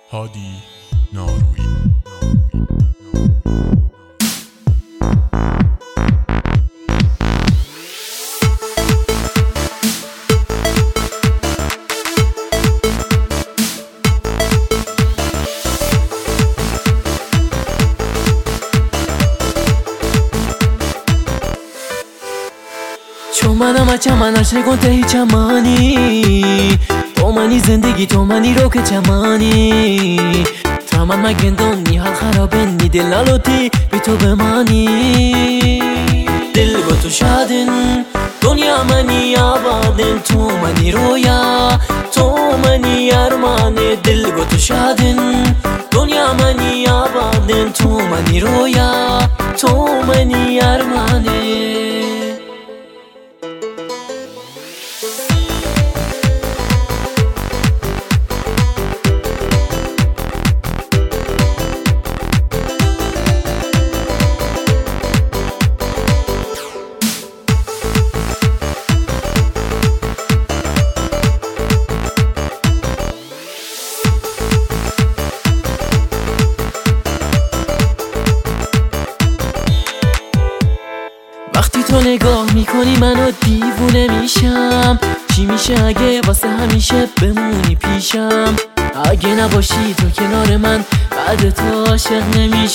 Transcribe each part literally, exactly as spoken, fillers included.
هادی نارویی. تو منم از چمنش نگون تهی چمانی تو منی زندگی تو منی رو که چمانی تا من مگن دونی حال خرابه نی دل نلوتی بی تو بمانی دل با تو شادن دنیا منی آبادن تو منی رویا تو منی ارمان دل با تو شادن دنیا منی آبادن تو منی رویا تو منی ارمانه وقتی تو نگاه میکنی منو دیوونه میشم چی میشه اگه واسه همیشه بمونی پیشم اگه نباشی تو کنار من بعد تو عاشق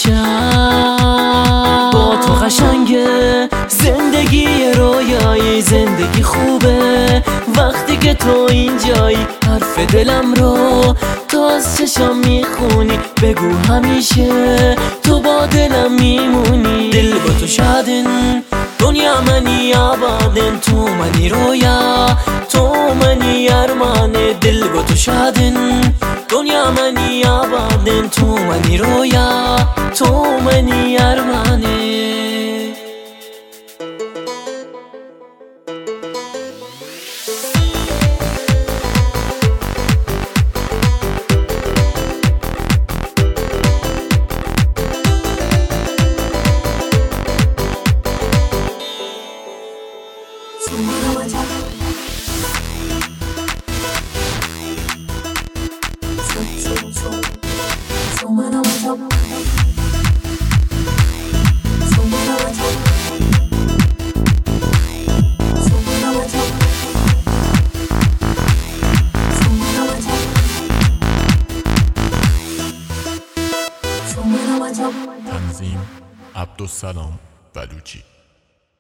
نمیشم با تو قشنگه زندگی رویایی زندگی خوبه وقتی که تو اینجایی حرف دلم رو تو از چشم میخونی بگو همیشه تو با دلم میمونی دل با تو شادن دنیا منی آبادن تو منی رویا تو منی ارمان دل با تو شادن دنیا منی آبادن تو منی رویا تو منی ارمانه تنظیم عبدالسلام بلوچی.